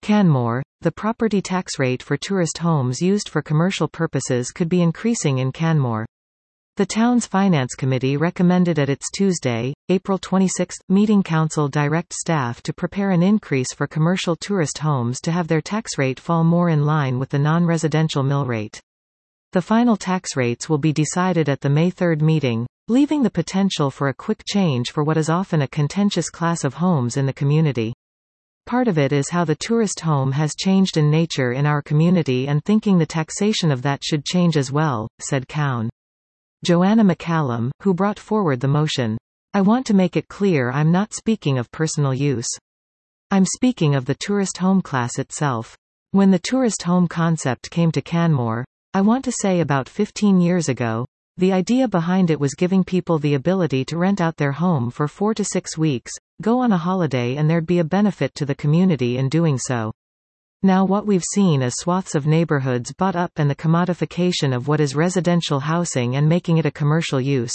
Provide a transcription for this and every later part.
Canmore, the property tax rate for tourist homes used for commercial purposes could be increasing in Canmore. The town's finance committee recommended at its Tuesday, April 26, meeting council direct staff to prepare an increase for commercial tourist homes to have their tax rate fall more in line with the non-residential mill rate. The final tax rates will be decided at the May 3 meeting, leaving the potential for a quick change for what is often a contentious class of homes in the community. Part of it is how the tourist home has changed in nature in our community, and thinking the taxation of that should change as well, said Cowan. Joanna McCallum, who brought forward the motion. I want to make it clear I'm not speaking of personal use. I'm speaking of the tourist home class itself. When the tourist home concept came to Canmore, I want to say about 15 years ago, the idea behind it was giving people the ability to rent out their home for 4 to 6 weeks, go on a holiday, and there'd be a benefit to the community in doing so. Now what we've seen is swaths of neighborhoods bought up and the commodification of what is residential housing and making it a commercial use.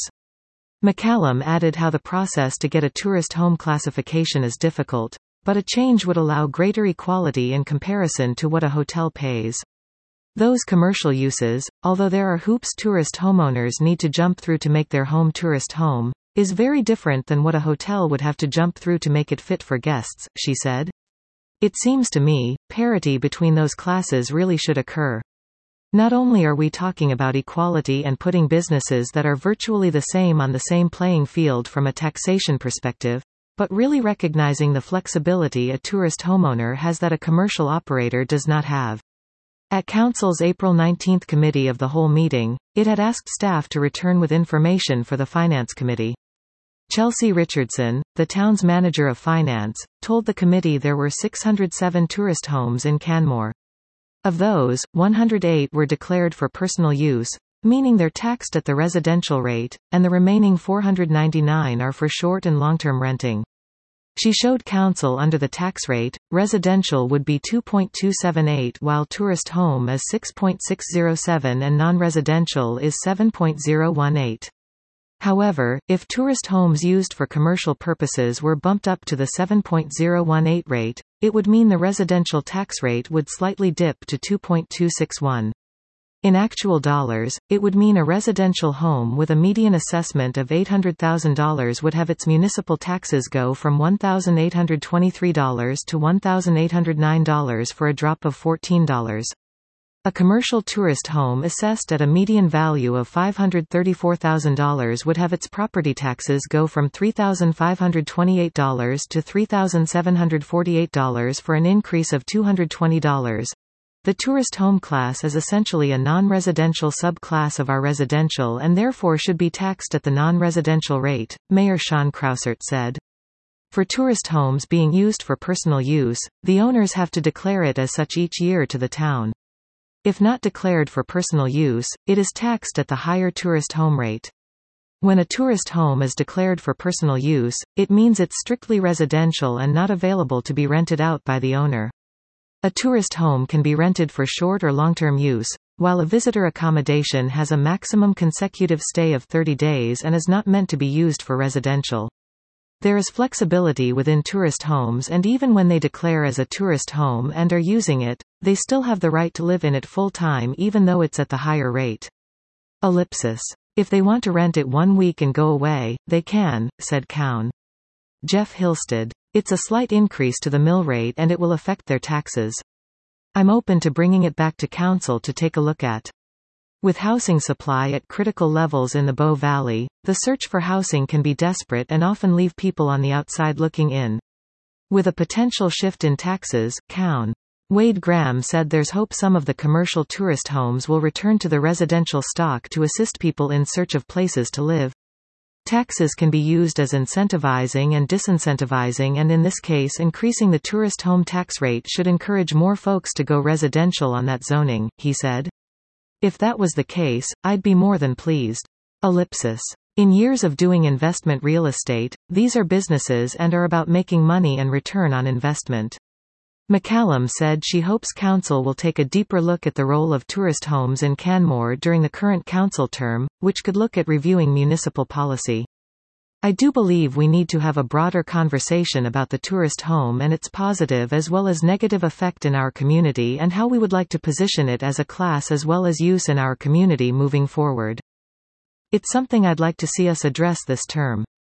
McCallum added how the process to get a tourist home classification is difficult, but a change would allow greater equality in comparison to what a hotel pays. Those commercial uses, although there are hoops tourist homeowners need to jump through to make their home tourist home, is very different than what a hotel would have to jump through to make it fit for guests, she said. It seems to me, parity between those classes really should occur. Not only are we talking about equality and putting businesses that are virtually the same on the same playing field from a taxation perspective, but really recognizing the flexibility a tourist homeowner has that a commercial operator does not have. At Council's April 19 Committee of the Whole meeting, it had asked staff to return with information for the Finance Committee. Chelsea Richardson, the town's manager of finance, told the committee there were 607 tourist homes in Canmore. Of those, 108 were declared for personal use, meaning they're taxed at the residential rate, and the remaining 499 are for short and long-term renting. She showed council under the tax rate, residential would be 2.278 while tourist home is 6.607 and non-residential is 7.018. However, if tourist homes used for commercial purposes were bumped up to the 7.018 rate, it would mean the residential tax rate would slightly dip to 2.261. In actual dollars, it would mean a residential home with a median assessment of $800,000 would have its municipal taxes go from $1,823 to $1,809 for a drop of $14. A commercial tourist home assessed at a median value of $534,000 would have its property taxes go from $3,528 to $3,748 for an increase of $220. The tourist home class is essentially a non-residential subclass of our residential and therefore should be taxed at the non-residential rate, Mayor Sean Krausert said. For tourist homes being used for personal use, the owners have to declare it as such each year to the town. If not declared for personal use, it is taxed at the higher tourist home rate. When a tourist home is declared for personal use, it means it's strictly residential and not available to be rented out by the owner. A tourist home can be rented for short or long-term use, while a visitor accommodation has a maximum consecutive stay of 30 days and is not meant to be used for residential. There is flexibility within tourist homes, and even when they declare as a tourist home and are using it, they still have the right to live in it full-time even though it's at the higher rate. Ellipsis. If they want to rent it 1 week and go away, they can, said Cowan. Jeff Hilsted. It's a slight increase to the mill rate and it will affect their taxes. I'm open to bringing it back to council to take a look at. With housing supply at critical levels in the Bow Valley, the search for housing can be desperate and often leave people on the outside looking in. With a potential shift in taxes, Cowan. Wade Graham said there's hope some of the commercial tourist homes will return to the residential stock to assist people in search of places to live. Taxes can be used as incentivizing and disincentivizing, and in this case increasing the tourist home tax rate should encourage more folks to go residential on that zoning, he said. If that was the case, I'd be more than pleased. Ellipsis. In years of doing investment real estate, these are businesses and are about making money and return on investment. McCallum said she hopes council will take a deeper look at the role of tourist homes in Canmore during the current council term, which could look at reviewing municipal policy. I do believe we need to have a broader conversation about the tourist home and its positive as well as negative effect in our community and how we would like to position it as a class as well as use in our community moving forward. It's something I'd like to see us address this term.